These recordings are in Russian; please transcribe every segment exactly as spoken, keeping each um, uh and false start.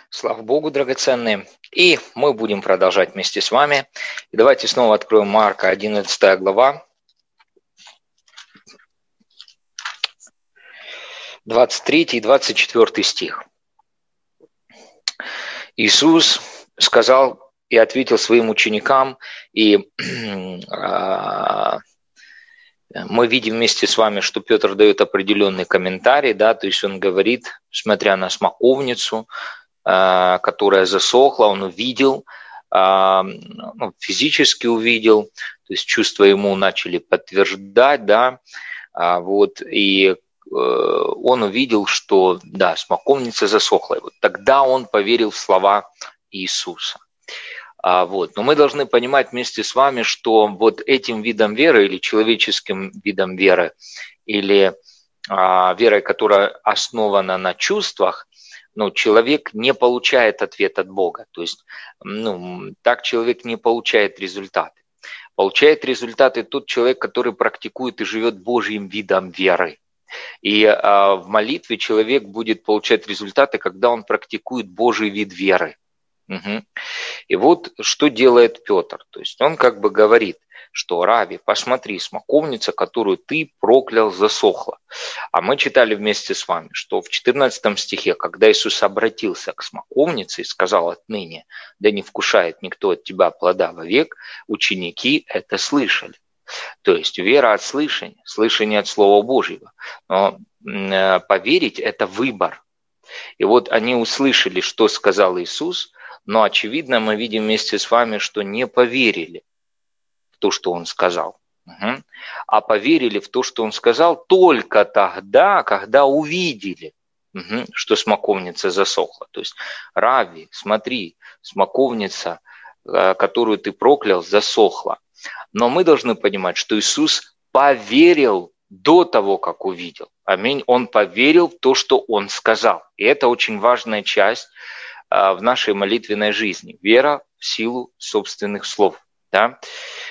Слава Богу, драгоценные. И мы будем продолжать вместе с вами. И давайте снова откроем Марка, одиннадцатая глава, двадцать третий и двадцать четвёртый стих. Иисус сказал и ответил своим ученикам, и мы видим вместе с вами, что Петр дает определенный комментарий, да, то есть он говорит, смотря на смоковницу, которая засохла, он увидел, ну, физически увидел, то есть чувства ему начали подтверждать, да, вот, и он увидел, что, да, смоковница засохла. И вот тогда он поверил в слова Иисуса. Вот. Но мы должны понимать вместе с вами, что вот этим видом веры или человеческим видом веры, или а, верой, которая основана на чувствах, ну, человек не получает ответ от Бога. То есть, ну, так человек не получает результаты. Получает результаты тот человек, который практикует и живет Божьим видом веры. И а, в молитве человек будет получать результаты, когда он практикует Божий вид веры. Угу. И вот что делает Петр. То есть он как бы говорит, что Рави, посмотри, смоковница, которую ты проклял, засохла. А мы читали вместе с вами, что в четырнадцатом стихе, когда Иисус обратился к смоковнице и сказал отныне, да не вкушает никто от тебя плода вовек, ученики это слышали. То есть вера от слышания, слышание от Слова Божьего. Но э, поверить – это выбор. И вот они услышали, что сказал Иисус, но, очевидно, мы видим вместе с вами, что не поверили в то, что Он сказал. Угу. А поверили в то, что Он сказал, только тогда, когда увидели, угу, что смоковница засохла. То есть, Рави, смотри, смоковница, которую ты проклял, засохла. Но мы должны понимать, что Иисус поверил до того, как увидел. Аминь. Он поверил в то, что Он сказал. И это очень важная часть а, в нашей молитвенной жизни. Вера в силу собственных слов. Да?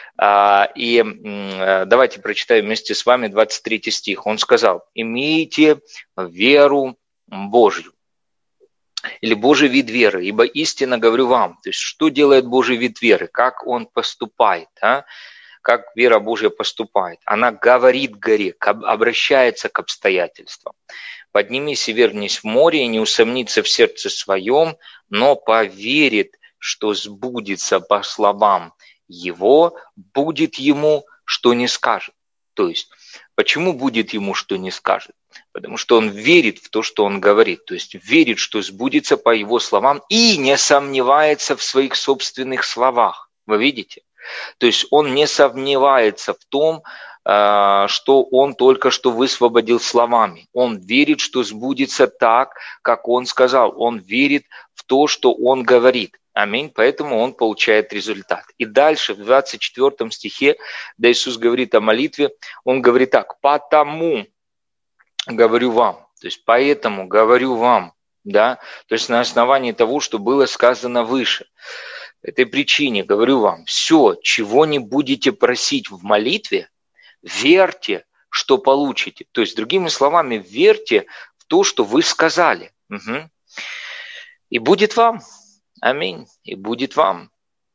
А, и а, давайте прочитаем вместе с вами двадцать третий стих. Он сказал: «Имейте веру Божью». Или Божий вид веры, ибо истинно говорю вам. То есть, что делает Божий вид веры? Как Он поступает? А? Как вера Божья поступает? Она говорит горе, обращается к обстоятельствам. «Поднимись и вернись в море, и не усомнится в сердце своем, но поверит, что сбудется по словам его, будет ему, что не скажет». То есть, почему будет ему, что не скажет? Потому что он верит в то, что он говорит. То есть, верит, что сбудется по его словам, и не сомневается в своих собственных словах. Вы видите? То есть он не сомневается в том, что он только что высвободил словами. Он верит, что сбудется так, как он сказал. Он верит в то, что он говорит. Аминь. Поэтому он получает результат. И дальше в двадцать четвёртом стихе, да, Иисус говорит о молитве, он говорит так: «Потому говорю вам». То есть поэтому говорю вам. Да? То есть на основании того, что было сказано выше. По этой причине говорю вам, все, чего не будете просить в молитве, верьте, что получите. То есть, другими словами, верьте в то, что вы сказали. Угу. И будет вам. Аминь. И будет вам.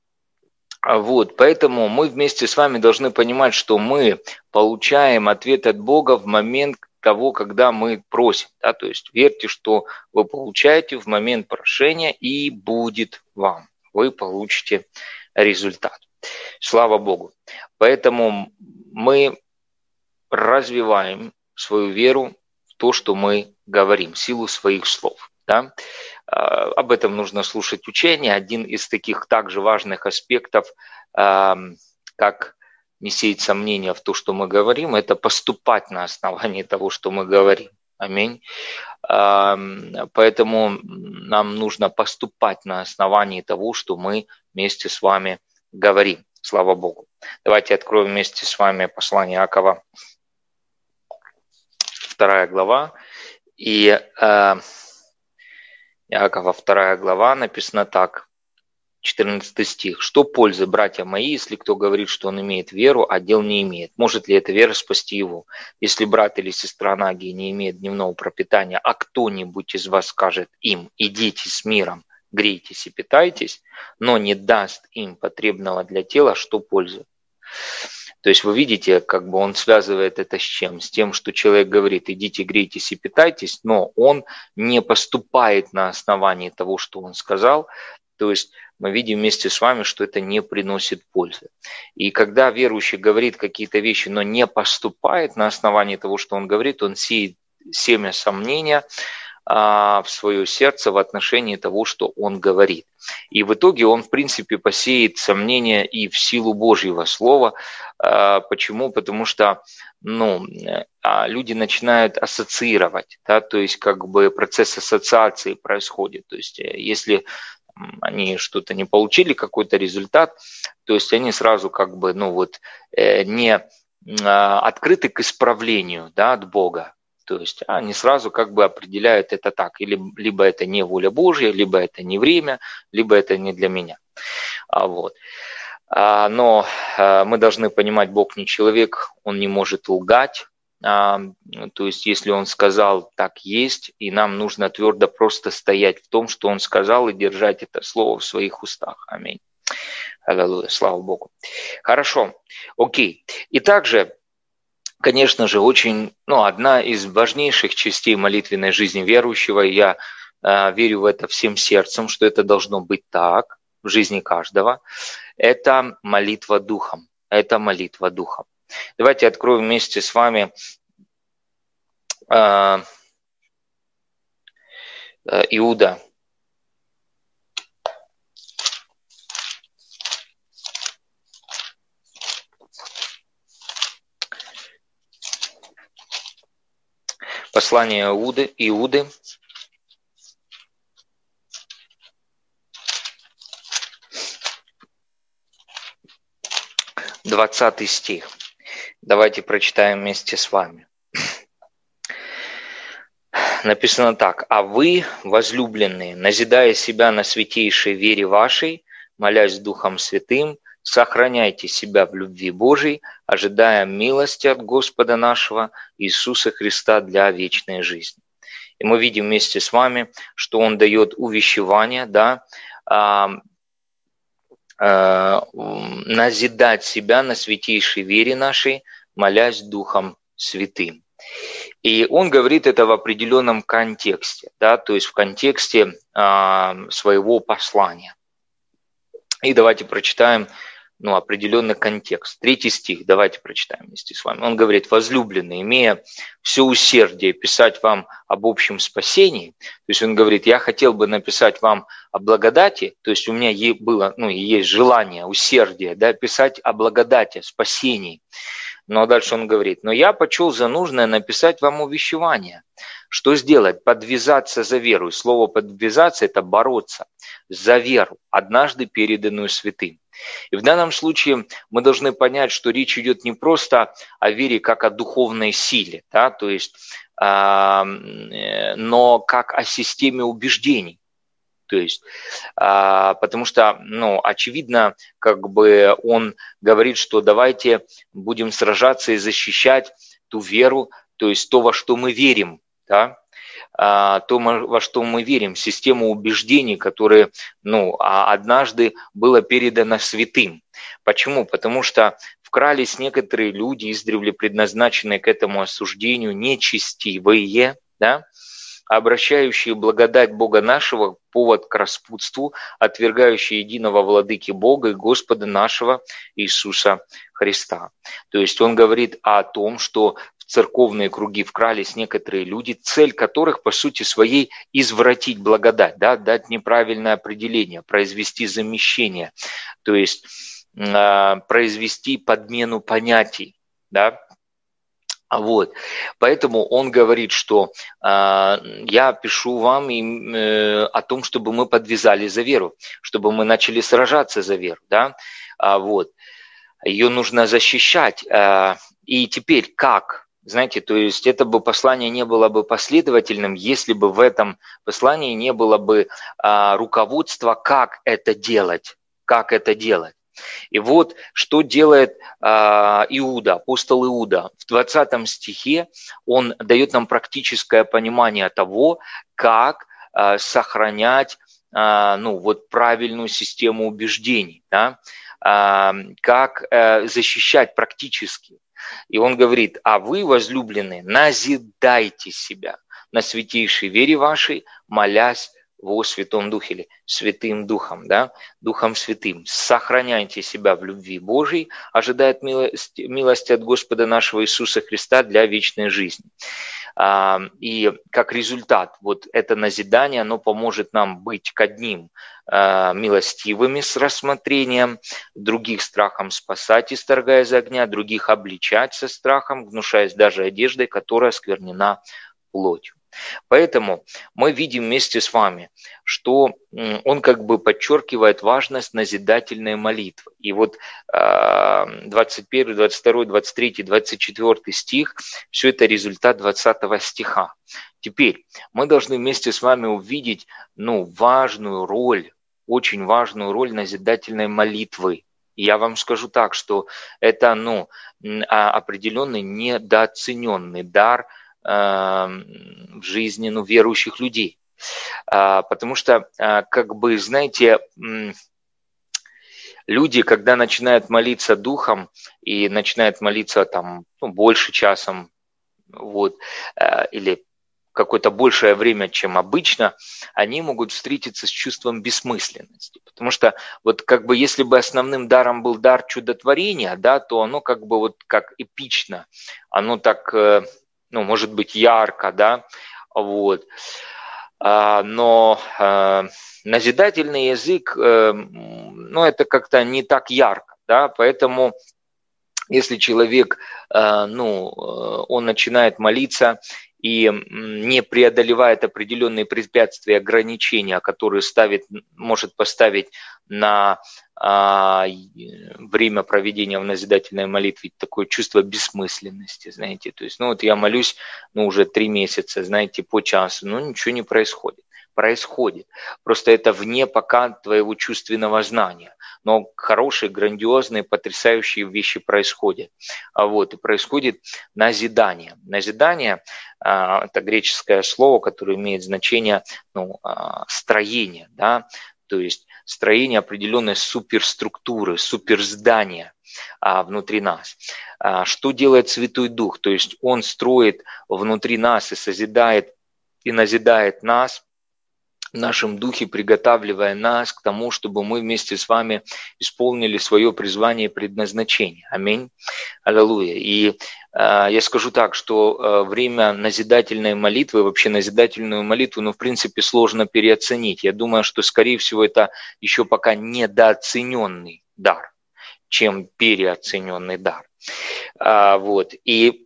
Вот, поэтому мы вместе с вами должны понимать, что мы получаем ответ от Бога в момент того, когда мы просим. Да? То есть, верьте, что вы получаете в момент прошения, и будет вам. Вы получите результат. Слава Богу. Поэтому мы развиваем свою веру в то, что мы говорим, силу своих слов. Да? Об этом нужно слушать учение. Один из таких также важных аспектов, как не сеять сомнения в то, что мы говорим, это поступать на основании того, что мы говорим. Аминь. Поэтому нам нужно поступать на основании того, что мы вместе с вами говорим. Слава Богу. Давайте откроем вместе с вами послание Иакова, вторая глава. И э, Иакова, вторая глава, написано так, четырнадцатый стих. «Что пользы, братья мои, если кто говорит, что он имеет веру, а дел не имеет? Может ли эта вера спасти его? Если брат или сестра наги не имеет дневного пропитания, а кто-нибудь из вас скажет им: идите с миром, грейтесь и питайтесь, но не даст им потребного для тела, что пользы. То есть вы видите, как бы он связывает это с чем? С тем, что человек говорит, идите, грейтесь и питайтесь, но он не поступает на основании того, что он сказал. То есть мы видим вместе с вами, что это не приносит пользы. И когда верующий говорит какие-то вещи, но не поступает на основании того, что он говорит, он сеет семя сомнения в свое сердце в отношении того, что он говорит. И в итоге он, в принципе, посеет сомнения и в силу Божьего Слова. Почему? Потому что ну, люди начинают ассоциировать, да, то есть как бы процесс ассоциации происходит. То есть если они что-то не получили, какой-то результат, то есть они сразу как бы ну, вот, не открыты к исправлению, да, от Бога. То есть они сразу как бы определяют это так. Или, либо это не воля Божья, либо это не время, либо это не для меня. Вот. Но мы должны понимать, Бог не человек, Он не может лгать. То есть если Он сказал, так есть, и нам нужно твердо просто стоять в том, что Он сказал, и держать это слово в своих устах. Аминь. Аллилуйя, слава Богу. Хорошо, окей. И также, конечно же, очень, ну, одна из важнейших частей молитвенной жизни верующего, и я э, верю в это всем сердцем, что это должно быть так в жизни каждого, это молитва Духом. Это молитва Духом. Давайте откроем вместе с вами э, э, Иуда. Послание Иуды, Иуды, двадцатый стих. Давайте прочитаем вместе с вами. Написано так. «А вы, возлюбленные, назидая себя на святейшей вере вашей, молясь Духом Святым, сохраняйте себя в любви Божией, ожидая милости от Господа нашего Иисуса Христа для вечной жизни». И мы видим вместе с вами, что Он дает увещевание, да, э, э, назидать себя на святейшей вере нашей, молясь Духом Святым. И он говорит это в определенном контексте, да, то есть в контексте э, своего послания. И давайте прочитаем ну, определенный контекст. Третий стих, давайте прочитаем вместе с вами. Он говорит: «Возлюбленные, имея все усердие писать вам об общем спасении», то есть он говорит, я хотел бы написать вам о благодати, то есть у меня было, ну, и есть желание, усердие, да, писать о благодати, спасении. Но дальше он говорит, но я почел за нужное написать вам увещевание. Что сделать? Подвязаться за веру. И слово подвязаться – это бороться за веру, однажды переданную святым. И в данном случае мы должны понять, что речь идет не просто о вере как о духовной силе, да, то есть, э, но как о системе убеждений. То есть, а, потому что, ну, очевидно, как бы он говорит, что давайте будем сражаться и защищать ту веру, то есть то, во что мы верим, да, а, то, во что мы верим, систему убеждений, которые, ну, однажды было передано святым. Почему? Потому что вкрались некоторые люди, издревле предназначенные к этому осуждению, нечестивые, да, обращающие благодать Бога нашего повод к распутству, отвергающие единого владыки Бога и Господа нашего Иисуса Христа. То есть он говорит о том, что в церковные круги вкрались некоторые люди, цель которых по сути своей извратить благодать, да, дать неправильное определение, произвести замещение, то есть э, произвести подмену понятий, да. Вот. Поэтому он говорит, что э, я пишу вам и, э, о том, чтобы мы подвязали за веру, чтобы мы начали сражаться за веру. Да? А, вот. Ее нужно защищать. Э, и теперь как? Знаете, то есть это бы послание не было бы последовательным, если бы в этом послании не было бы э, руководства, как это делать. Как это делать. И вот что делает э, Иуда, апостол Иуда. В двадцатом стихе он дает нам практическое понимание того, как э, сохранять ну, вот правильную систему убеждений, да, как защищать практически. И он говорит: а вы, возлюбленные, назидайте себя на святейшей вере вашей, молясь во Святом Духе, или Святым Духом, да, Духом Святым. Сохраняйте себя в любви Божией, ожидая милости, милости от Господа нашего Иисуса Христа для вечной жизни. И как результат, вот это назидание, оно поможет нам быть к одним милостивыми с рассмотрением, других страхом спасать, исторгая из огня, других обличать со страхом, гнушаясь даже одеждой, которая осквернена плотью. Поэтому мы видим вместе с вами, что он как бы подчеркивает важность назидательной молитвы. И вот двадцать первый, двадцать второй, двадцать третий, двадцать четвёртый стих – все это результат двадцатого стиха. Теперь мы должны вместе с вами увидеть, ну, важную роль, очень важную роль назидательной молитвы. И я вам скажу так, что это, ну, определенный недооцененный дар в жизни, ну, верующих людей. Потому что, как бы, знаете, люди, когда начинают молиться духом и начинают молиться там, ну, больше часом, вот, или какое-то большее время, чем обычно, они могут встретиться с чувством бессмысленности. Потому что вот как бы если бы основным даром был дар чудотворения, да, то оно как бы вот как эпично, оно так, ну, может быть, ярко, да, вот. Но назидательный язык, ну, это как-то не так ярко, да, поэтому если человек, ну, он начинает молиться и не преодолевает определенные препятствия, ограничения, которые ставит, может поставить на а, время проведения в назидательной молитве такое чувство бессмысленности, знаете, то есть, ну вот я молюсь, ну уже три месяца, знаете, по часу, но ничего не происходит. Происходит. Просто это вне пока твоего чувственного знания. Но хорошие, грандиозные, потрясающие вещи происходят. А вот, и происходит назидание. Назидание а, – это греческое слово, которое имеет значение, ну, а, строение, да, то есть строение определенной суперструктуры, суперздания а, внутри нас. А, что делает Святой Дух? То есть Он строит внутри нас и созидает, и назидает нас в нашем духе, приготавливая нас к тому, чтобы мы вместе с вами исполнили свое призвание и предназначение. Аминь. Аллилуйя. И э, я скажу так, что э, время назидательной молитвы, вообще назидательную молитву, ну, в принципе, сложно переоценить. Я думаю, что, скорее всего, это еще пока недооцененный дар, чем переоцененный дар. А, вот. И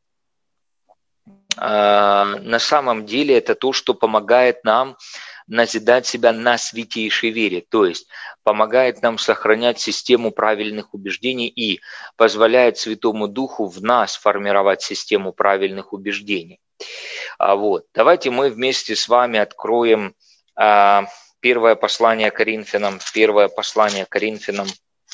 на самом деле это то, что помогает нам назидать себя на святейшей вере, то есть помогает нам сохранять систему правильных убеждений и позволяет Святому Духу в нас формировать систему правильных убеждений. Вот. Давайте мы вместе с вами откроем первое послание Коринфянам, первое послание Коринфянам.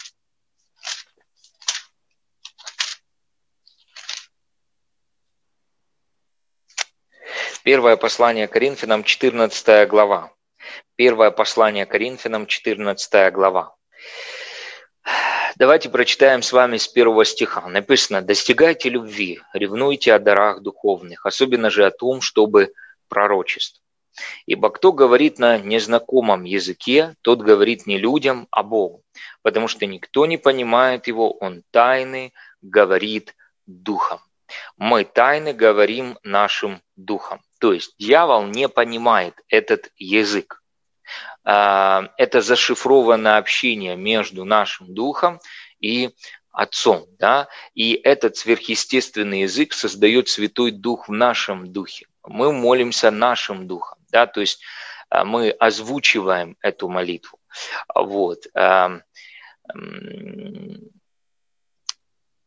Первое послание Коринфянам, четырнадцатая глава. Первое послание Коринфянам, четырнадцатая глава. Давайте прочитаем с вами с первого стиха. Написано: «Достигайте любви, ревнуйте о дарах духовных, особенно же о том, чтобы пророчество. Ибо кто говорит на незнакомом языке, тот говорит не людям, а Богу, потому что никто не понимает его, он тайны говорит духом. Мы тайны говорим нашим духом». То есть дьявол не понимает этот язык. Это зашифрованное общение между нашим духом и Отцом. Да? И этот сверхъестественный язык создает Святой Дух в нашем духе. Мы молимся нашим духом. Да? То есть мы озвучиваем эту молитву. Вот.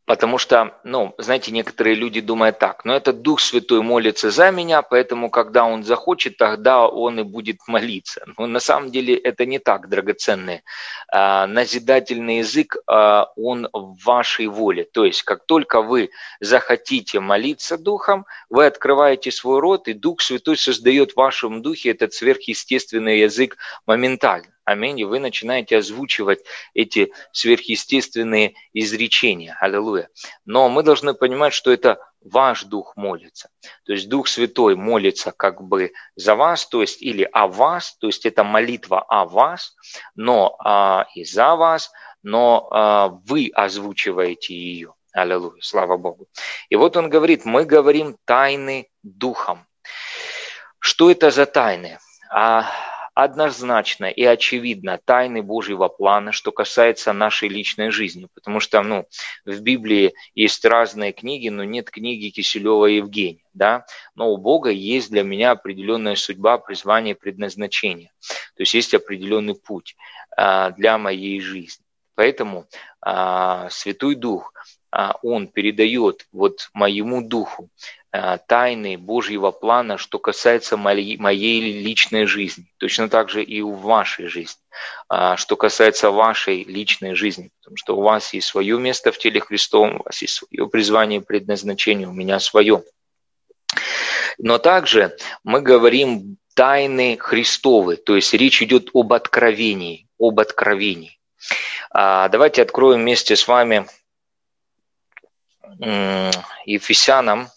Потому что, ну, знаете, некоторые люди думают так, ну, это Дух Святой молится за меня, поэтому, когда Он захочет, тогда Он и будет молиться. Но на самом деле это не так, драгоценные. А, назидательный язык, а, он в вашей воле. То есть, как только вы захотите молиться Духом, вы открываете свой рот, и Дух Святой создает в вашем духе этот сверхъестественный язык моментально. Аминь. И вы начинаете озвучивать эти сверхъестественные изречения. Аллилуйя. Но мы должны понимать, что это ваш дух молится. То есть Дух Святой молится как бы за вас, то есть или о вас, то есть это молитва о вас, но а, и за вас, но а, вы озвучиваете ее. Аллилуйя. Слава Богу. И вот он говорит, мы говорим тайны Духом. Что это за тайны? А, Однозначно и очевидно тайны Божьего плана, что касается нашей личной жизни. Потому что ну, в Библии есть разные книги, но нет книги Киселева и Евгения. Да? Но у Бога есть для меня определенная судьба, призвание, предназначение. То есть есть определенный путь а, для моей жизни. Поэтому а, Святой Дух, а, Он передает вот моему духу тайны Божьего плана, что касается моей, моей личной жизни. Точно так же и в вашей жизни. Что касается вашей личной жизни. Потому что у вас есть свое место в теле Христовом, у вас есть свое призвание и предназначение, у меня свое. Но также мы говорим тайны Христовы. То есть речь идет об откровении. Об откровении. Давайте откроем вместе с вами Ефесянам.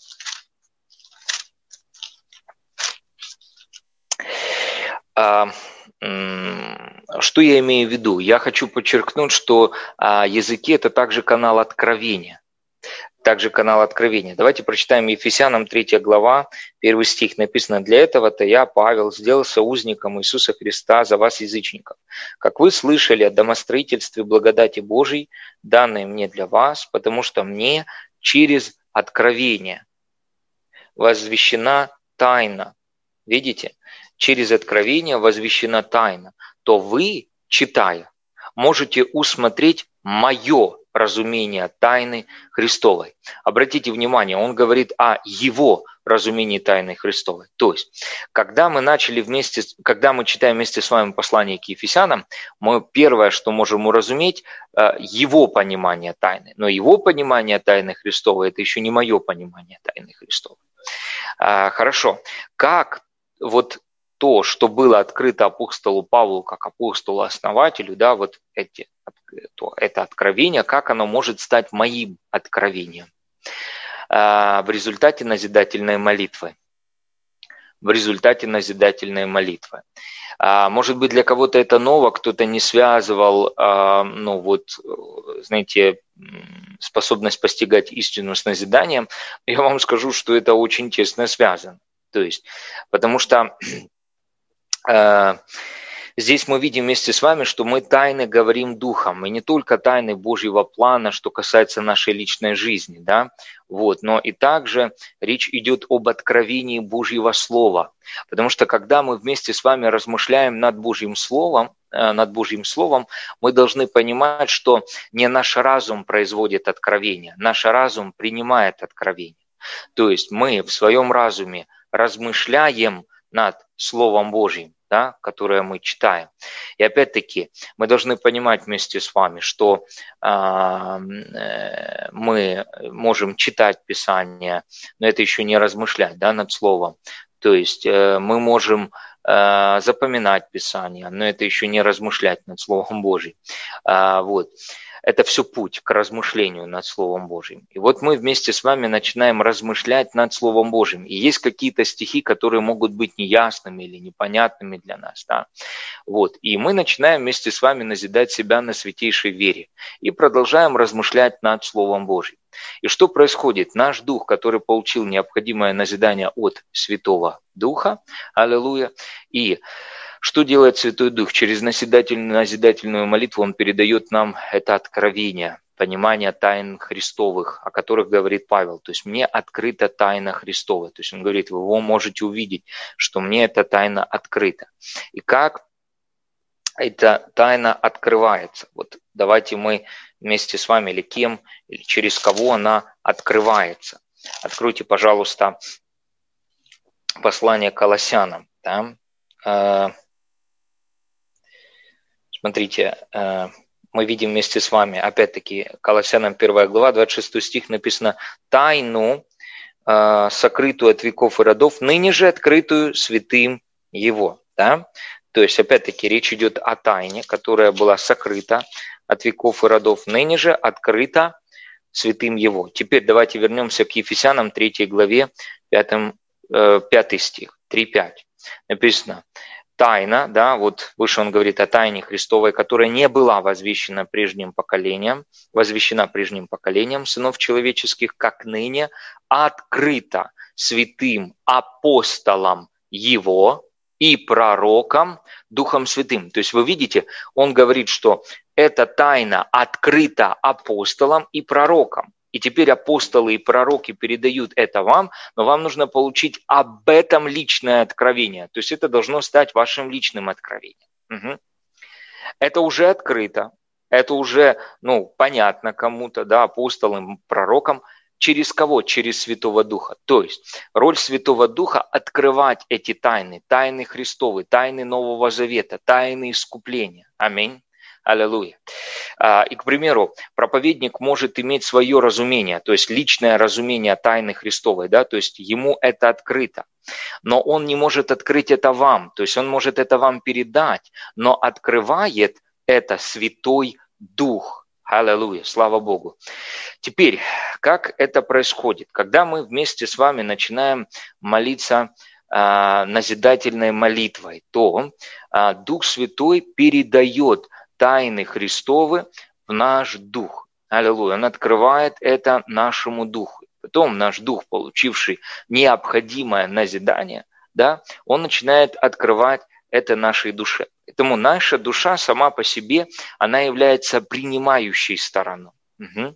Что я имею в виду? Я хочу подчеркнуть, что языки – это также канал откровения. Также канал откровения. Давайте прочитаем Ефесянам третья глава, первый стих. Написано: «Для этого-то я, Павел, сделался узником Иисуса Христа за вас, язычников. Как вы слышали о домостроительстве благодати Божией, данной мне для вас, потому что мне через откровение возвещена тайна». Видите? Через откровение возвещена тайна, то вы, читая, можете усмотреть мое разумение тайны Христовой. Обратите внимание, он говорит о его разумении тайны Христовой. То есть, когда мы начали вместе, когда мы читаем вместе с вами послание к Ефесянам, мы первое, что можем уразуметь, его понимание тайны. Но его понимание тайны Христовой – это еще не мое понимание тайны Христовой. Хорошо. Как вот то, что было открыто апостолу Павлу как апостолу-основателю, да, вот эти, то, это откровение, как оно может стать моим откровением в результате назидательной молитвы. В результате назидательной молитвы. Может быть, для кого-то это ново, кто-то не связывал, ну вот, знаете, способность постигать истину с назиданием. Я вам скажу, что это очень тесно связано. То есть, потому что э, здесь мы видим вместе с вами, что мы тайны говорим духом, и не только тайны Божьего плана, что касается нашей личной жизни, да, вот, но и также речь идет об откровении Божьего Слова, потому что когда мы вместе с вами размышляем над Божьим Словом, э, над Божьим Словом, мы должны понимать, что не наш разум производит откровение, наш разум принимает откровение. То есть мы в своем разуме размышляем над Словом Божьим, да, которое мы читаем. И опять-таки мы должны понимать вместе с вами, что э, мы можем читать Писание, но это еще не размышлять, да, над Словом. То есть э, мы можем э, запоминать Писание, но это еще не размышлять над Словом Божьим. Э, вот. Это все путь к размышлению над Словом Божьим. И вот мы вместе с вами начинаем размышлять над Словом Божьим. И есть какие-то стихи, которые могут быть неясными или непонятными для нас. Да? Вот. И мы начинаем вместе с вами назидать себя на святейшей вере. И продолжаем размышлять над Словом Божьим. И что происходит? Наш дух, который получил необходимое назидание от Святого Духа, аллилуйя, и что делает Святой Дух? Через назидательную, назидательную молитву Он передает нам это откровение, понимание тайн Христовых, о которых говорит Павел. То есть мне открыта тайна Христова. То есть он говорит, вы его можете увидеть, что мне эта тайна открыта. И как эта тайна открывается? Вот давайте мы вместе с вами, или кем, или через кого она открывается. Откройте, пожалуйста, послание к Колоссянам. Да? Смотрите, мы видим вместе с вами, опять-таки, Колоссянам первая глава, двадцать шестой стих написано: «Тайну, сокрытую от веков и родов, ныне же открытую святым Его». Да? То есть, опять-таки, речь идет о тайне, которая была сокрыта от веков и родов, ныне же открыта святым Его. Теперь давайте вернемся к Ефесянам третьей главе, пятый стих, три пять. Написано: «Тайна», да, вот выше он говорит о тайне Христовой, которая не была возвещена прежним поколением, возвещена прежним поколением сынов человеческих, как ныне, открыта святым апостолам Его и пророкам Духом Святым». То есть вы видите, он говорит, что эта тайна открыта апостолам и пророкам. И теперь апостолы и пророки передают это вам, но вам нужно получить об этом личное откровение. То есть это должно стать вашим личным откровением. Угу. Это уже открыто, это уже, ну, понятно кому-то, да, апостолам, пророкам. Через кого? Через Святого Духа. То есть роль Святого Духа – открывать эти тайны, тайны Христовы, тайны Нового Завета, тайны искупления. Аминь. Аллилуйя. И, к примеру, проповедник может иметь свое разумение, то есть личное разумение тайны Христовой, да, то есть ему это открыто. Но он не может открыть это вам, то есть он может это вам передать, но открывает это Святой Дух. Аллилуйя, слава Богу. Теперь, как это происходит? Когда мы вместе с вами начинаем молиться э, назидательной молитвой, то э, Дух Святой передает тайны Христовы в наш дух. Аллилуйя. Он открывает это нашему духу. Потом наш дух, получивший необходимое назидание, да, он начинает открывать это нашей душе. Поэтому наша душа сама по себе, она является принимающей стороной. Угу.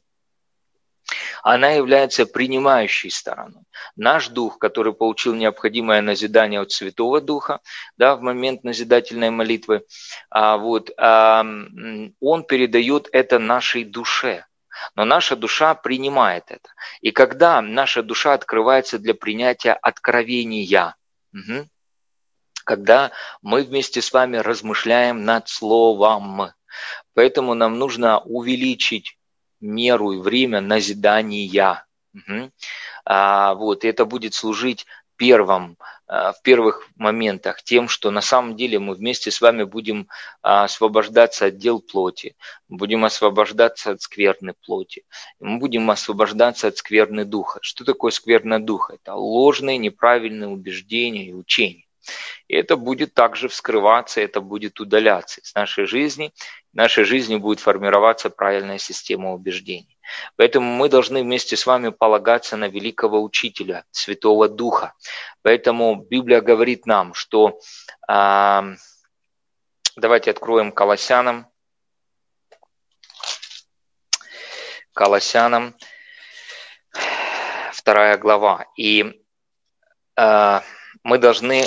Она является принимающей стороной. Наш дух, который получил необходимое назидание от Святого Духа, да, в момент назидательной молитвы, а, вот, а, он передает это нашей душе. Но наша душа принимает это. И когда наша душа открывается для принятия откровения, угу, когда мы вместе с вами размышляем над Словом, поэтому нам нужно увеличить меру и время назидания. Угу. А, вот, и это будет служить первым, а, в первых моментах тем, что на самом деле мы вместе с вами будем а, освобождаться от дел плоти, будем освобождаться от скверны плоти, мы будем освобождаться от скверны духа. Что такое скверна духа? Это ложные, неправильные убеждения и учения. И это будет также вскрываться, это будет удаляться из нашей жизни. В нашей жизни будет формироваться правильная система убеждений. Поэтому мы должны вместе с вами полагаться на великого учителя, Святого Духа. Поэтому Библия говорит нам, что... Э, давайте откроем Колоссянам. Колоссянам, вторая глава. И э, мы должны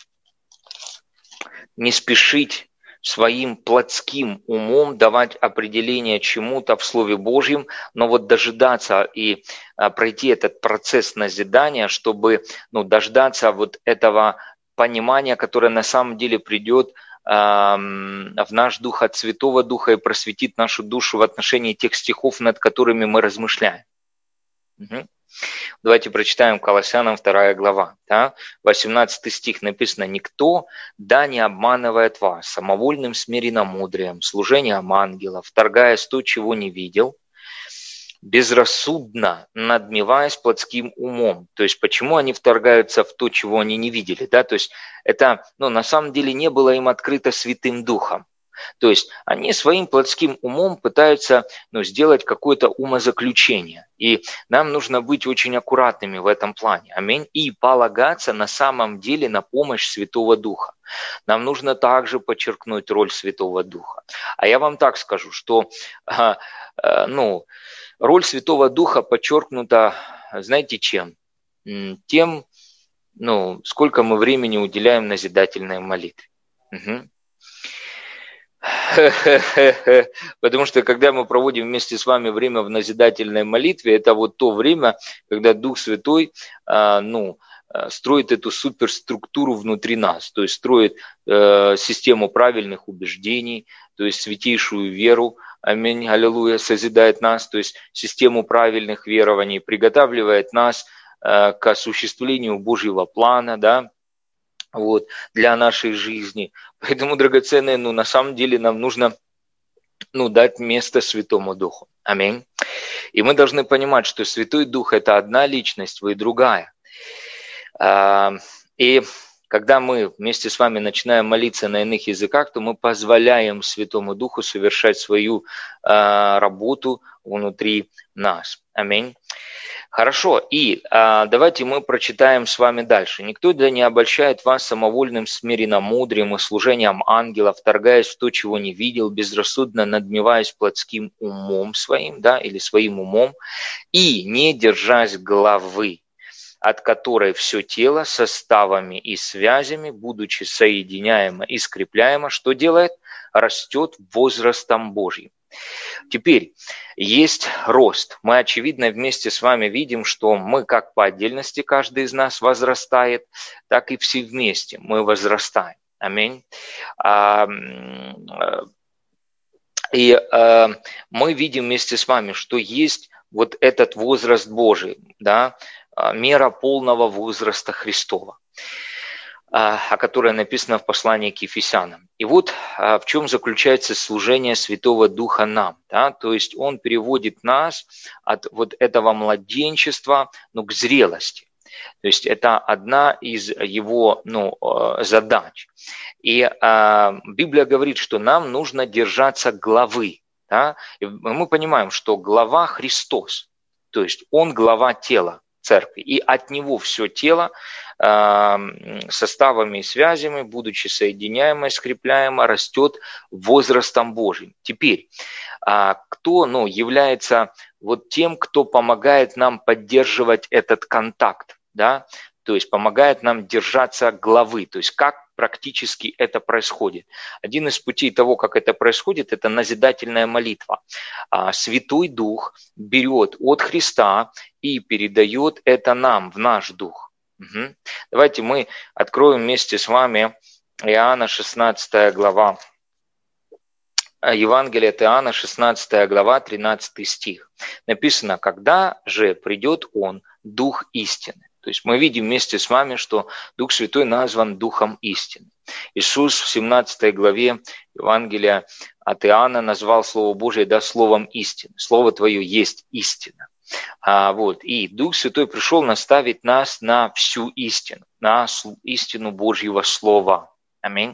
не спешить своим плотским умом давать определение чему-то в Слове Божьем, но вот дожидаться и а, пройти этот процесс назидания, чтобы, ну, дождаться вот этого понимания, которое на самом деле придет а, в наш дух от Святого Духа и просветит нашу душу в отношении тех стихов, над которыми мы размышляем. Угу. Давайте прочитаем Колоссянам вторая глава. Да? восемнадцатый стих написано: «Никто, да не обманывает вас самовольным смиренномудрием, служением ангелов, вторгаясь в то, чего не видел, безрассудно надмеваясь плотским умом». То есть почему они вторгаются в то, чего они не видели? Да? То есть это, ну, на самом деле не было им открыто Святым Духом. То есть они своим плотским умом пытаются, ну, сделать какое-то умозаключение. И нам нужно быть очень аккуратными в этом плане. Аминь. И полагаться на самом деле на помощь Святого Духа. Нам нужно также подчеркнуть роль Святого Духа. А я вам так скажу, что э, э, ну, роль Святого Духа подчеркнута, знаете, чем? Тем, ну, сколько мы времени уделяем назидательной молитве. Угу. Потому что когда мы проводим вместе с вами время в назидательной молитве, это вот то время, когда Дух Святой, ну, строит эту суперструктуру внутри нас, то есть строит э, систему правильных убеждений, то есть святейшую веру, аминь, аллилуйя, созидает нас, то есть систему правильных верований, приготавливает нас э, к осуществлению Божьего плана, да, вот, для нашей жизни. Поэтому, драгоценные, ну, на самом деле нам нужно, ну, дать место Святому Духу. Аминь. И мы должны понимать, что Святой Дух – это одна личность, вы другая. И когда мы вместе с вами начинаем молиться на иных языках, то мы позволяем Святому Духу совершать свою работу внутри нас. Аминь. Хорошо, и а, давайте мы прочитаем с вами дальше. «Никто да не обольщает вас самовольным смиренномудрием и служением ангелов, вторгаясь в то, чего не видел, безрассудно надмеваясь плотским умом своим, да, или своим умом, и не держась главы, от которой все тело составами и связями, будучи соединяемо и скрепляемо, что делает? Растет возрастом Божьим». Теперь есть рост. Мы, очевидно, вместе с вами видим, что мы как по отдельности, каждый из нас возрастает, так и все вместе мы возрастаем. Аминь. И мы видим вместе с вами, что есть вот этот возраст Божий, да, мера полного возраста Христова, о которой написано в послании к Ефесянам. И вот в чем заключается служение Святого Духа нам. Да? То есть он переводит нас от вот этого младенчества, ну, к зрелости. То есть это одна из его, ну, задач. И а, Библия говорит, что нам нужно держаться главы. Да? И мы понимаем, что глава Христос, то есть он глава тела церкви, и от него все тело составами и связями, будучи соединяемо и скрепляемо, растет возрастом Божьим. Теперь, кто, ну, является вот тем, кто помогает нам поддерживать этот контакт, да? То есть помогает нам держаться главы, то есть как практически это происходит. Один из путей того, как это происходит, это назидательная молитва. Святой Дух берет от Христа и передает это нам, в наш дух. Угу. Давайте мы откроем вместе с вами Иоанна шестнадцатая глава. Евангелие от Иоанна, шестнадцатая глава, тринадцатый стих. Написано: «Когда же придет Он, Дух истины». То есть мы видим вместе с вами, что Дух Святой назван Духом истины. Иисус в семнадцатой главе Евангелия от Иоанна назвал Слово Божие, да, Словом истины. Слово Твое есть истина. А, вот. И Дух Святой пришел наставить нас на всю истину, на истину Божьего Слова. Аминь.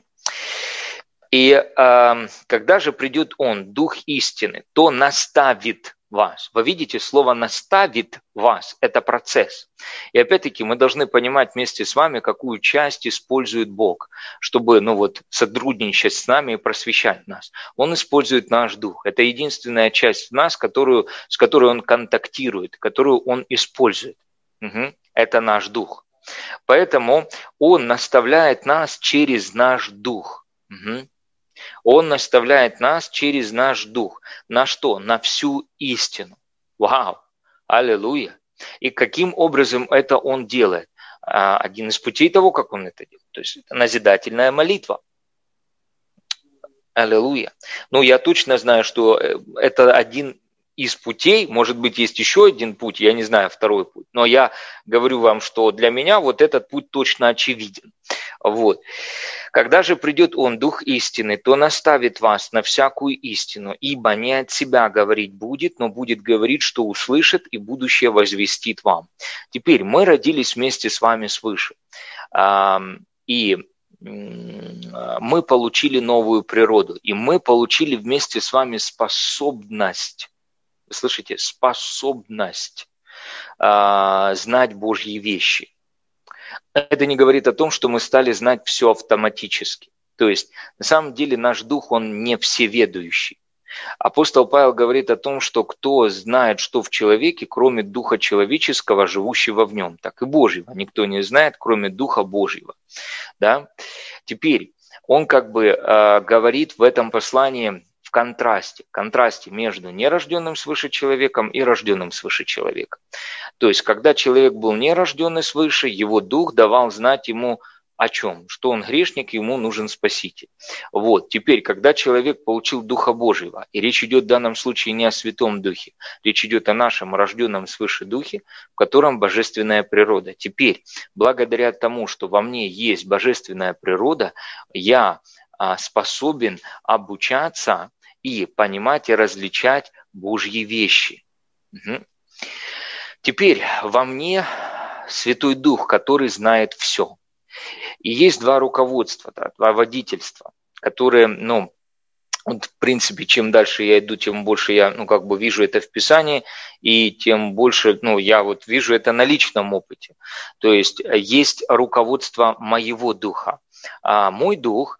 И э, когда же придет Он, Дух истины, то наставит вас. Вы видите, слово «наставит вас» – это процесс. И опять-таки мы должны понимать вместе с вами, какую часть использует Бог, чтобы, ну вот, сотрудничать с нами и просвещать нас. Он использует наш дух. Это единственная часть в нас, которую, с которой Он контактирует, которую Он использует. Угу. Это наш дух. Поэтому Он наставляет нас через наш дух. Угу. Он наставляет нас через наш дух. На что? На всю истину. Вау! Аллилуйя! И каким образом это Он делает? Один из путей того, как Он это делает. То есть это назидательная молитва. Аллилуйя! Ну, я точно знаю, что это один из путей. Может быть, есть еще один путь, я не знаю, второй путь. Но я говорю вам, что для меня вот этот путь точно очевиден. Вот. Когда же придет Он, Дух истины, то наставит вас на всякую истину, ибо не от себя говорить будет, но будет говорить, что услышит, и будущее возвестит вам. Теперь мы родились вместе с вами свыше, и мы получили новую природу, и мы получили вместе с вами способность, вы слышите, способность знать Божьи вещи. Это не говорит о том, что мы стали знать все автоматически. То есть, на самом деле, наш дух, он не всеведущий. Апостол Павел говорит о том, что кто знает, что в человеке, кроме духа человеческого, живущего в нем, так и Божьего. Никто не знает, кроме духа Божьего. Да? Теперь, он как бы э, говорит в этом послании в контрасте, контрасте между нерожденным свыше человеком и рожденным свыше человеком. То есть, когда человек был нерожденный свыше, его дух давал знать ему о чем? Что он грешник, ему нужен Спаситель. Вот. Теперь, когда человек получил Духа Божьего, и речь идет в данном случае не о Святом Духе, речь идет о нашем рожденном свыше Духе, в котором божественная природа. Теперь, благодаря тому, что во мне есть божественная природа, я а, способен обучаться и понимать и различать Божьи вещи. Угу. Теперь во мне Святой Дух, который знает все. И есть два руководства, да, два водительства, которые, ну, вот, в принципе, чем дальше я иду, тем больше я, ну, как бы вижу это в Писании, и тем больше, ну, я вот вижу это на личном опыте. То есть есть руководство моего духа. А мой дух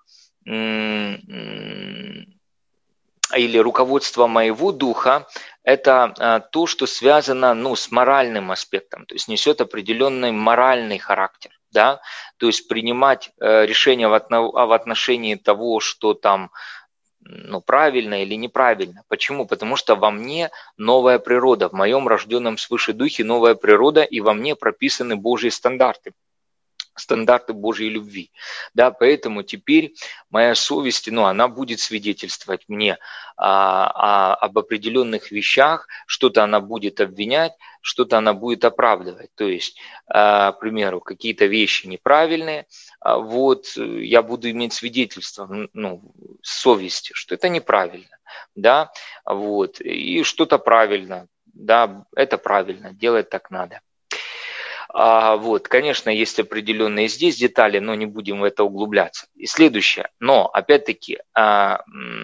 или руководство моего духа – это то, что связано, ну, с моральным аспектом, то есть несет определенный моральный характер. Да? То есть принимать э, решения в, отно, в отношении того, что там, ну, правильно или неправильно. Почему? Потому что во мне новая природа, в моем рожденном свыше духе новая природа, и во мне прописаны Божьи стандарты. стандарты Божьей любви. Да, поэтому теперь моя совесть, ну, она будет свидетельствовать мне а, а, об определенных вещах, что-то она будет обвинять, что-то она будет оправдывать. То есть, а, к примеру, какие-то вещи неправильные, а, вот я буду иметь свидетельство, ну, совести, что это неправильно, да, вот, и что-то правильно, да, это правильно, делать так надо. А, вот, конечно, есть определенные здесь детали, но не будем в это углубляться. И следующее. Но, опять-таки, а,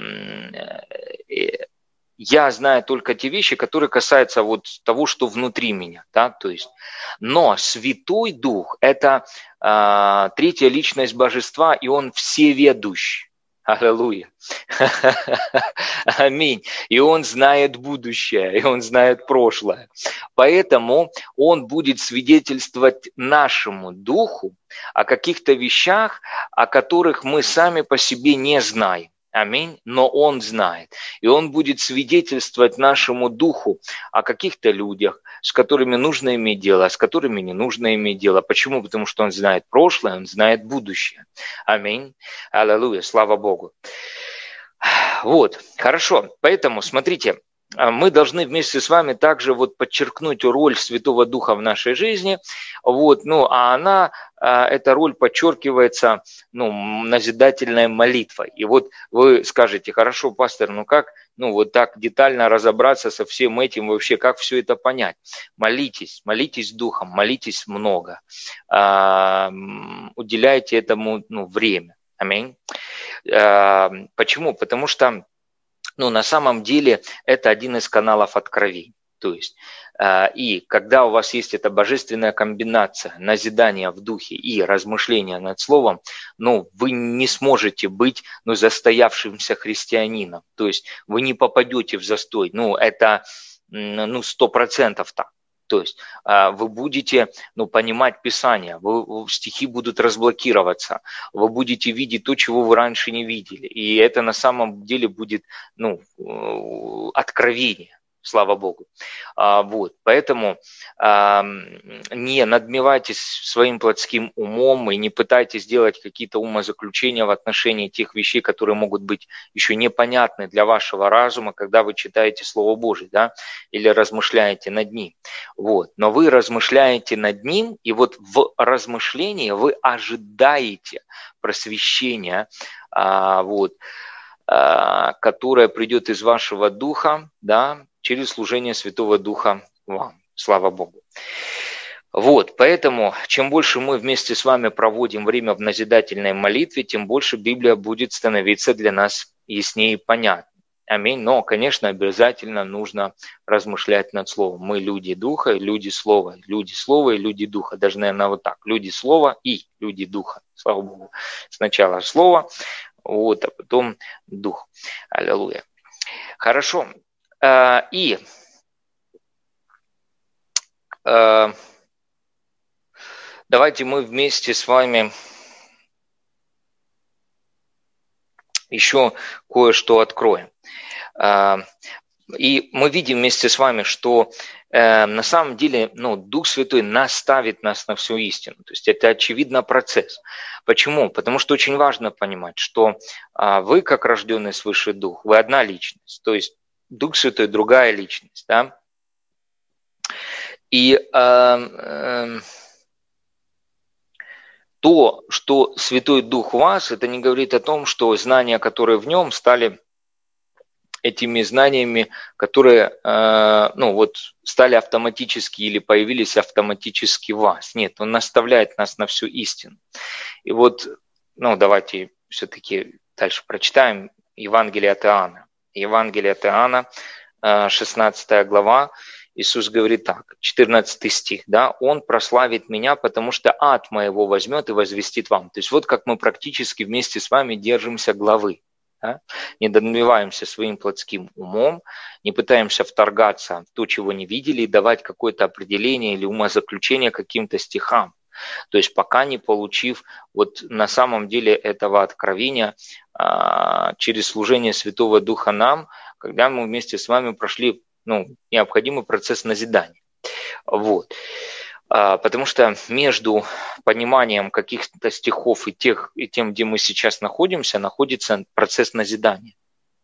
э, я знаю только те вещи, которые касаются вот того, что внутри меня. Да? То есть, но Святой Дух – это а, третья личность Божества, и Он всеведущий. Аллилуйя. Аминь. И Он знает будущее, и Он знает прошлое. Поэтому Он будет свидетельствовать нашему духу о каких-то вещах, о которых мы сами по себе не знаем. Аминь. Но Он знает. И Он будет свидетельствовать нашему духу о каких-то людях, с которыми нужно иметь дело, а с которыми не нужно иметь дело. Почему? Потому что Он знает прошлое, Он знает будущее. Аминь. Аллилуйя. Слава Богу. Вот. Хорошо. Поэтому, смотрите, мы должны вместе с вами также вот подчеркнуть роль Святого Духа в нашей жизни. Вот, ну, а она, эта роль подчеркивается, ну, назидательной молитвой. И вот вы скажете: хорошо, пастор, ну как, ну, вот так детально разобраться со всем этим вообще, как все это понять? Молитесь, молитесь Духом, молитесь много. Уделяйте этому, ну, время. Аминь. Почему? Потому что, ну, на самом деле это один из каналов откровений. То есть, и когда у вас есть эта божественная комбинация назидания в духе и размышления над словом, ну, вы не сможете быть, ну, застоявшимся христианином. То есть вы не попадете в застой. Ну, это, ну, сто процентов так. То есть вы будете, ну, понимать Писание, вы, стихи будут разблокироваться, вы будете видеть то, чего вы раньше не видели. И это на самом деле будет, ну, откровение. Слава Богу. А, вот. Поэтому а, не надмевайтесь своим плотским умом и не пытайтесь делать какие-то умозаключения в отношении тех вещей, которые могут быть еще непонятны для вашего разума, когда вы читаете Слово Божие, да, или размышляете над ним. Вот. Но вы размышляете над ним, и вот в размышлении вы ожидаете просвещения, а, вот, а, которое придет из вашего духа, да, через служение Святого Духа вам. Слава Богу. Вот, поэтому, чем больше мы вместе с вами проводим время в назидательной молитве, тем больше Библия будет становиться для нас яснее и понятнее. Аминь. Но, конечно, обязательно нужно размышлять над Словом. Мы люди Духа, люди Слова. Люди Слова и люди Духа. Даже, наверное, вот так. Люди Слова и люди Духа. Слава Богу. Сначала Слово, вот, а потом Дух. Аллилуйя. Хорошо. И давайте мы вместе с вами еще кое-что откроем. И мы видим вместе с вами, что э, на самом деле ну, Дух Святой наставит нас на всю истину. То есть это очевидно процесс. Почему? Потому что очень важно понимать, что э, вы, как рожденный свыше Дух, вы одна личность. То есть Дух Святой другая личность. Да? И э, э, то, что Святой Дух в вас, это не говорит о том, что знания, которые в нем, стали этими знаниями, которые э, ну, вот, стали автоматически или появились автоматически в вас. Нет, он наставляет нас на всю истину. И вот, ну, давайте все-таки дальше прочитаем Евангелие от Иоанна. Евангелие от Иоанна, шестнадцатая глава, Иисус говорит так, четырнадцатый стих, да, «Он прославит меня, потому что ад моего возьмет и возвестит вам». То есть вот как мы практически вместе с вами держимся главы. Да? Не добиваемся своим плотским умом, не пытаемся вторгаться в то, чего не видели, и давать какое-то определение или умозаключение каким-то стихам. То есть пока не получив вот на самом деле этого откровения а, через служение Святого Духа нам, когда мы вместе с вами прошли ну, необходимый процесс назидания. Вот. Потому что между пониманием каких-то стихов и, тех, и тем, где мы сейчас находимся, находится процесс назидания.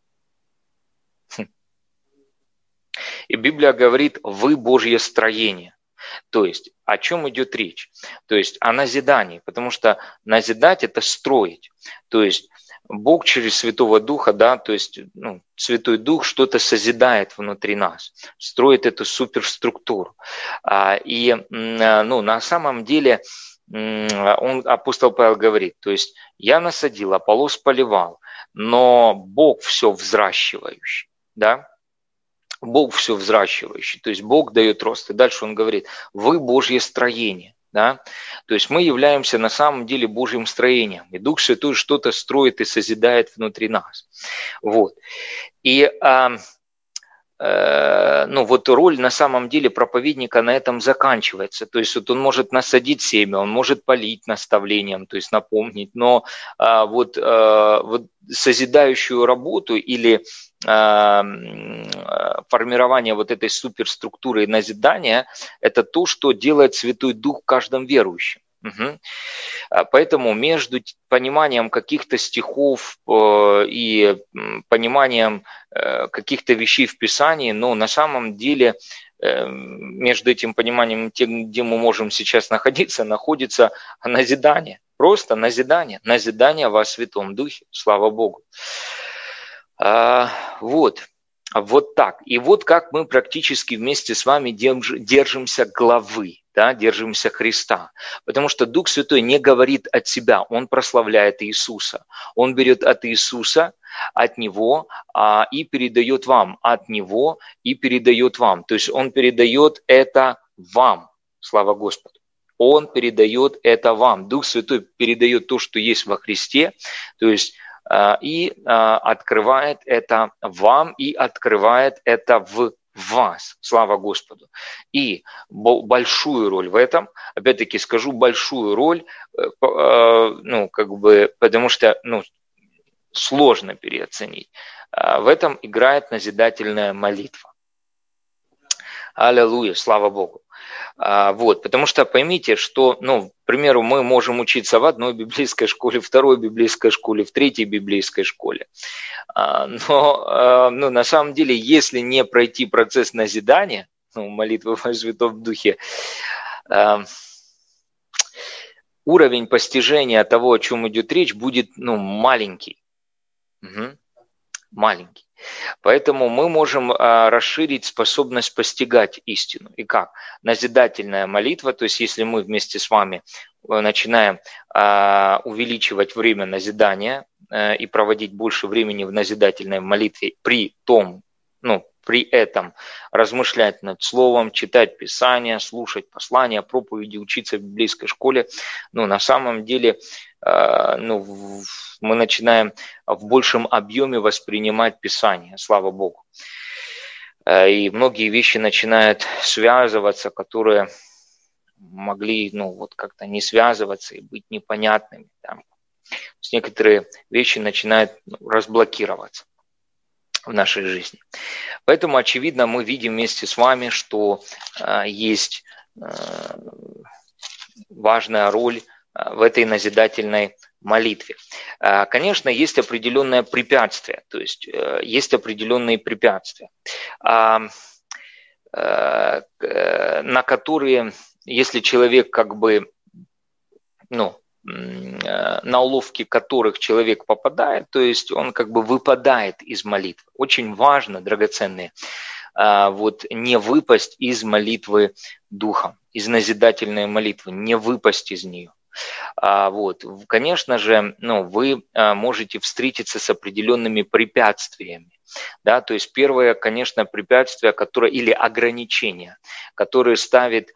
И Библия говорит «вы Божье строение». То есть о чем идет речь? То есть о назидании, потому что назидать – это строить. То есть Бог через Святого Духа, да, то есть ну, Святой Дух что-то созидает внутри нас, строит эту суперструктуру. И ну, на самом деле он, апостол Павел говорит, то есть я насадил, Аполлос поливал, но Бог все взращивающий, да? Бог все взращивающий, то есть Бог дает рост. И дальше он говорит, вы Божье строение. Да? То есть мы являемся на самом деле Божьим строением. И Дух Святой что-то строит и созидает внутри нас. Вот. И а, э, ну, вот роль на самом деле проповедника на этом заканчивается. То есть вот он может насадить семя, он может полить наставлением, то есть напомнить, но а, вот, а, вот созидающую работу или формирование вот этой суперструктуры и назидания – это то, что делает Святой Дух каждым верующим. Угу. Поэтому между пониманием каких-то стихов и пониманием каких-то вещей в Писании, но на самом деле между этим пониманием и тем, где мы можем сейчас находиться, находится назидание. Просто назидание. Назидание во Святом Духе. Слава Богу. А, вот, вот так. И вот как мы практически вместе с вами держимся главы, да, держимся Христа. Потому что Дух Святой не говорит от себя, Он прославляет Иисуса. Он берет от Иисуса, от Него а, и передает вам, от Него и передает вам. То есть Он передает это вам, слава Господу. Он передает это вам. Дух Святой передает то, что есть во Христе, то есть и открывает это вам, и открывает это в вас. Слава Господу. И большую роль в этом, опять-таки скажу, большую роль, ну, как бы, потому что, ну, сложно переоценить. В этом играет назидательная молитва. Аллилуйя, слава Богу. Вот, потому что поймите, что, ну, к примеру, мы можем учиться в одной библейской школе, второй библейской школе, в третьей библейской школе. Но ну, на самом деле, если не пройти процесс назидания, ну, молитвы в Святом Духе, уровень постижения того, о чем идет речь, будет ну, маленький. Угу. Маленький. Поэтому мы можем а, расширить способность постигать истину. И как? Назидательная молитва, то есть если мы вместе с вами начинаем а, увеличивать время назидания а, и проводить больше времени в назидательной молитве, при том, ну, при этом размышлять над словом, читать Писание, слушать послания, проповеди, учиться в библейской школе, ну, на самом деле а, ну, мы начинаем в большем объеме воспринимать Писание, слава Богу. И многие вещи начинают связываться, которые могли ну, вот как-то не связываться и быть непонятными. Да. То есть некоторые вещи начинают разблокироваться в нашей жизни. Поэтому, очевидно, мы видим вместе с вами, что э, есть э, важная роль э, в этой назидательной молитве. Э, конечно, есть определенное препятствие, то есть э, есть определенные препятствия, э, э, на которые, если человек как бы, ну, на уловки которых человек попадает, то есть он как бы выпадает из молитвы. Очень важно, драгоценные, вот не выпасть из молитвы духом, из назидательной молитвы, не выпасть из нее. Вот. Конечно же, ну, вы можете встретиться с определенными препятствиями. Да? То есть первое, конечно, препятствие, которое, или ограничение, которое ставит,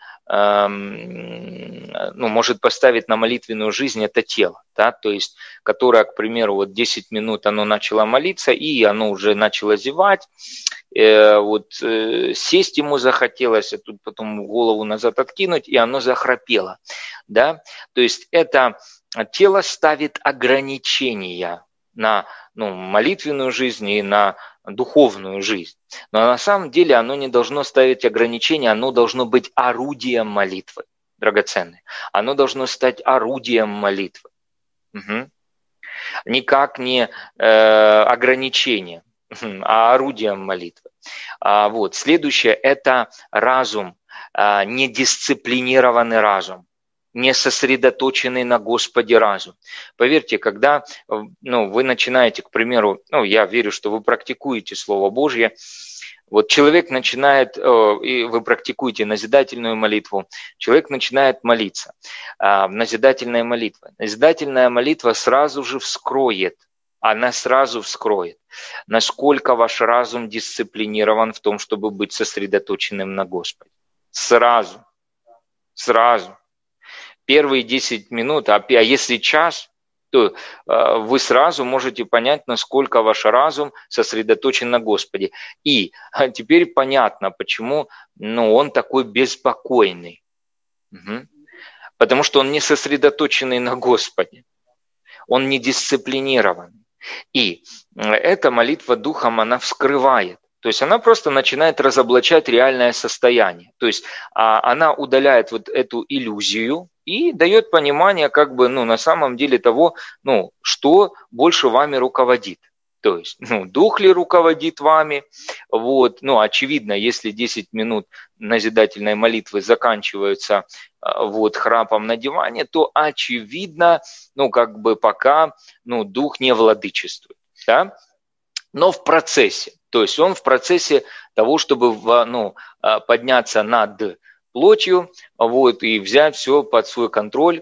эм, ну, может поставить на молитвенную жизнь, это тело. Да? То есть, которое, к примеру, вот десять минут оно начало молиться, и оно уже начало зевать, э, вот, э, сесть ему захотелось, а тут потом голову назад откинуть, и оно захрапело. Да? То есть это тело ставит ограничения на, ну, молитвенную жизнь и на духовную жизнь. Но на самом деле оно не должно ставить ограничения, оно должно быть орудием молитвы, драгоценное. Оно должно стать орудием молитвы. Угу. Никак не э, ограничением, а орудием молитвы. А, вот. Следующее – это разум, а, недисциплинированный разум, не сосредоточенный на Господе разум. Поверьте, когда, ну, вы начинаете, к примеру, ну, я верю, что вы практикуете Слово Божье, вот человек начинает, и вы практикуете назидательную молитву, человек начинает молиться, назидательная молитва. Назидательная молитва сразу же вскроет, она сразу вскроет, насколько ваш разум дисциплинирован в том, чтобы быть сосредоточенным на Господе. Сразу, сразу. Первые десять минут, а если час, то вы сразу можете понять, насколько ваш разум сосредоточен на Господе. И теперь понятно, почему, ну, он такой беспокойный. Угу. Потому что он не сосредоточенный на Господе. Он не дисциплинированный. И эта молитва духом, она вскрывает. То есть она просто начинает разоблачать реальное состояние. То есть она удаляет вот эту иллюзию и дает понимание, как бы, ну, на самом деле того, ну, что больше вами руководит. То есть, ну, дух ли руководит вами? Вот, ну, очевидно, если десять минут назидательной молитвы заканчиваются вот храпом на диване, то очевидно, ну, как бы пока, ну, дух не владычествует, да? Но в процессе. То есть он в процессе того, чтобы, ну, подняться над плотью, вот, и взять все под свой контроль,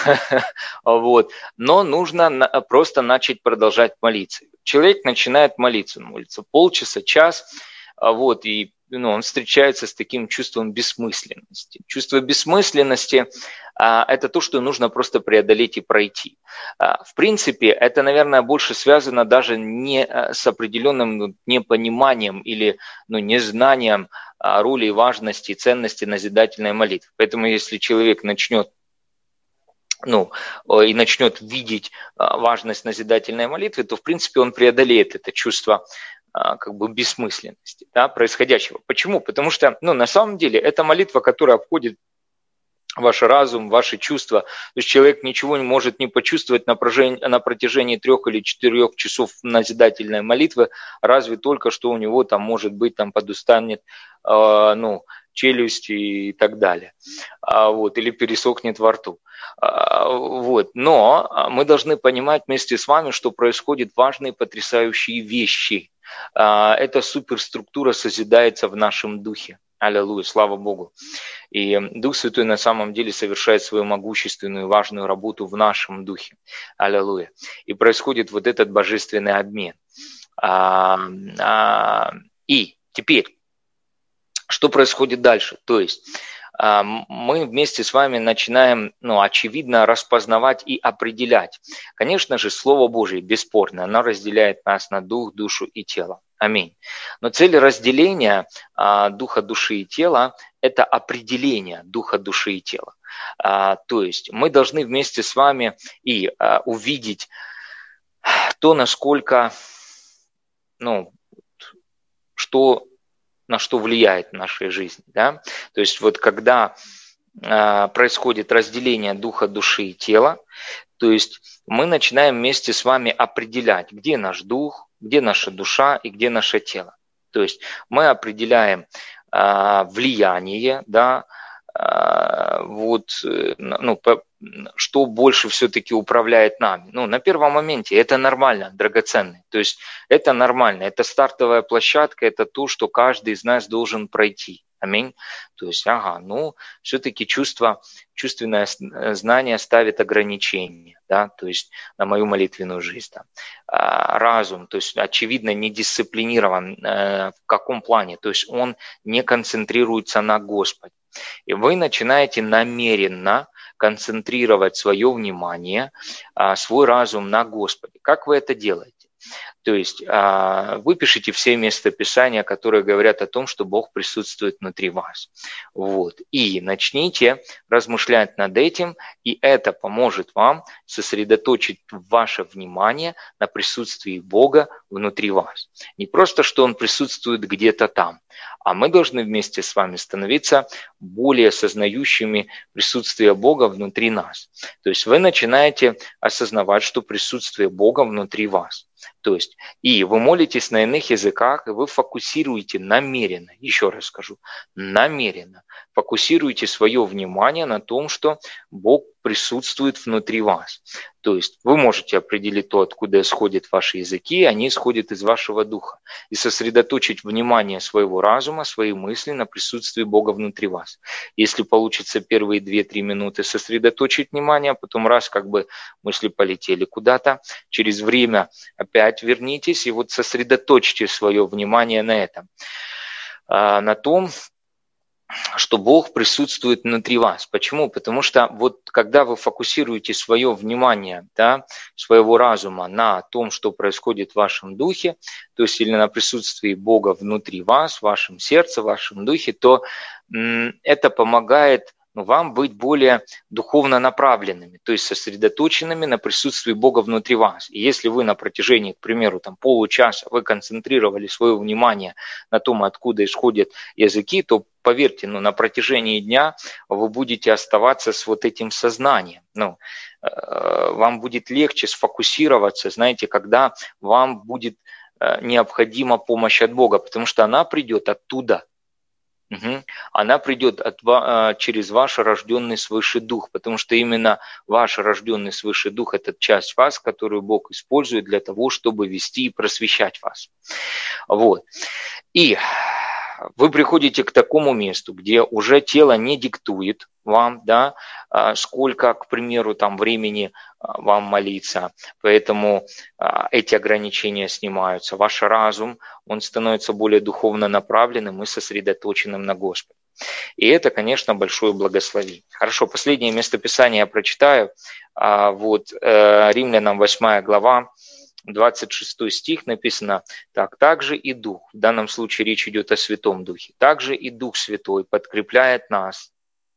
вот. Но нужно просто начать продолжать молиться. Человек начинает молиться, молится полчаса, час, вот, и, ну, он встречается с таким чувством бессмысленности. Чувство бессмысленности а, – это то, что нужно просто преодолеть и пройти. А, в принципе, это, наверное, больше связано даже не с определенным, ну, непониманием или, ну, незнанием а, роли, важности и ценности назидательной молитвы. Поэтому если человек начнет, ну, и начнет видеть важность назидательной молитвы, то, в принципе, он преодолеет это чувство как бы бессмысленности, да, происходящего. Почему? Потому что, ну, на самом деле это молитва, которая обходит ваш разум, ваши чувства. То есть человек ничего не может не почувствовать на протяжении, на протяжении трех или четырех часов назидательной молитвы, разве только что у него там, может быть, там подустанет, э, ну, челюсть и так далее, а, вот, или пересохнет во рту. А, вот. Но мы должны понимать вместе с вами, что происходят важные, потрясающие вещи. А, эта суперструктура созидается в нашем духе. Аллилуйя, слава Богу. И Дух Святой на самом деле совершает свою могущественную, важную работу в нашем духе. Аллилуйя. И происходит вот этот божественный обмен. А, а, и теперь, что происходит дальше? То есть мы вместе с вами начинаем, ну, очевидно, распознавать и определять. Конечно же, Слово Божие, бесспорно, оно разделяет нас на дух, душу и тело. Аминь. Но цель разделения а, духа, души и тела – это определение духа, души и тела. А, то есть мы должны вместе с вами и а, увидеть то, насколько, ну, что, на что влияет в нашей жизни. Да? То есть вот когда а, происходит разделение духа, души и тела, то есть мы начинаем вместе с вами определять, где наш дух, где наша душа и где наше тело. То есть мы определяем а, влияние, да, а, вот, ну, по, что больше все-таки управляет нами. Ну, на первом моменте это нормально, драгоценный. То есть это нормально, это стартовая площадка, это то, что каждый из нас должен пройти. Аминь. То есть, ага, ну, все-таки чувство, чувственное знание ставит ограничения, да, то есть на мою молитвенную жизнь. Да. А, разум, то есть, очевидно, не дисциплинирован. Э, в каком плане? То есть он не концентрируется на Господе. И вы начинаете намеренно концентрировать свое внимание, а, свой разум на Господе. Как вы это делаете? То есть вы пишите все местописания, которые говорят о том, что Бог присутствует внутри вас. Вот. И начните размышлять над этим, и это поможет вам сосредоточить ваше внимание на присутствии Бога внутри вас. Не просто, что Он присутствует где-то там, а мы должны вместе с вами становиться более осознающими присутствие Бога внутри нас. То есть вы начинаете осознавать, что присутствие Бога внутри вас. То есть, и вы молитесь на иных языках, и вы фокусируете намеренно, еще раз скажу, намеренно, фокусируете свое внимание на том, что Бог присутствует внутри вас. То есть вы можете определить то, откуда исходят ваши языки, они исходят из вашего духа, и сосредоточить внимание своего разума, свои мысли на присутствии Бога внутри вас. Если получится первые две-три минуты сосредоточить внимание, а потом раз как бы мысли полетели куда-то, через время опять вернитесь и вот сосредоточьте свое внимание на этом, на том, что Бог присутствует внутри вас. Почему? Потому что вот когда вы фокусируете свое внимание, да, своего разума на том, что происходит в вашем духе, то есть или на присутствии Бога внутри вас, в вашем сердце, в вашем духе, то м, это помогает ну, вам быть более духовно направленными, то есть сосредоточенными на присутствии Бога внутри вас. И если вы на протяжении, к примеру, там, получаса вы концентрировали свое внимание на том, откуда исходят языки, то поверьте, ну, на протяжении дня вы будете оставаться с вот этим сознанием. Ну, э, вам будет легче сфокусироваться, знаете, когда вам будет э, необходима помощь от Бога, потому что она придет оттуда. Угу. Она придет от, через ваш рожденный свыше дух, потому что именно ваш рожденный свыше дух – это часть вас, которую Бог использует для того, чтобы вести и просвещать вас. Вот. И вы приходите к такому месту, где уже тело не диктует вам, да, сколько, к примеру, там времени вам молиться, поэтому эти ограничения снимаются. Ваш разум, он становится более духовно направленным и сосредоточенным на Господе. И это, конечно, большое благословение. Хорошо, последнее местописание я прочитаю. Вот, Римлянам восьмая глава, двадцать шестой стих написано так: «Также и Дух», в данном случае речь идет о Святом Духе, «также и Дух Святой подкрепляет нас».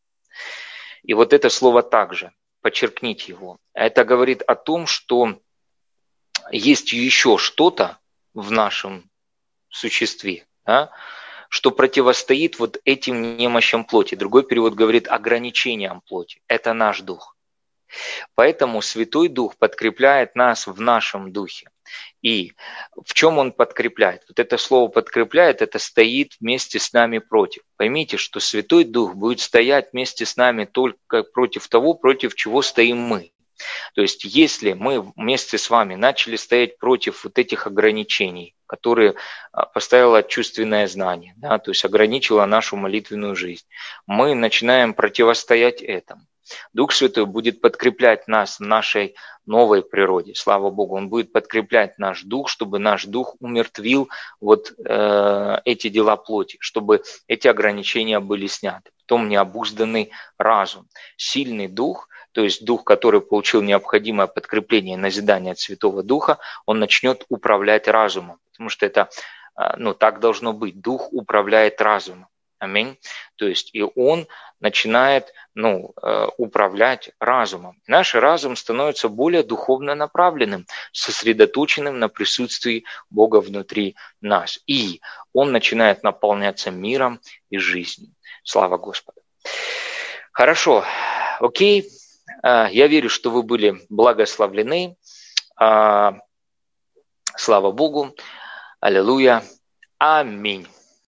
И вот это слово «также», подчеркните его, это говорит о том, что есть еще что-то в нашем существе, да, что противостоит вот этим немощам плоти. Другой перевод говорит ограничениям плоти. Это наш дух. Поэтому Святой Дух подкрепляет нас в нашем духе. И в чем Он подкрепляет? Вот это слово «подкрепляет» – это стоит вместе с нами против. Поймите, что Святой Дух будет стоять вместе с нами только против того, против чего стоим мы. То есть если мы вместе с вами начали стоять против вот этих ограничений, которые поставило чувственное знание, да, то есть ограничило нашу молитвенную жизнь, мы начинаем противостоять этому. Дух Святой будет подкреплять нас в нашей новой природе. Слава Богу, Он будет подкреплять наш дух, чтобы наш дух умертвил вот э, эти дела плоти, чтобы эти ограничения были сняты. Потом необузданный разум, сильный дух, то есть дух, который получил необходимое подкрепление и назидание от Святого Духа, он начнет управлять разумом, потому что это ну, так должно быть. Дух управляет разумом. Аминь. То есть и он начинает ну, управлять разумом. Наш разум становится более духовно направленным, сосредоточенным на присутствии Бога внутри нас. И он начинает наполняться миром и жизнью. Слава Господу. Хорошо. Окей. Я верю, что вы были благословлены. Слава Богу. Аллилуйя. Аминь.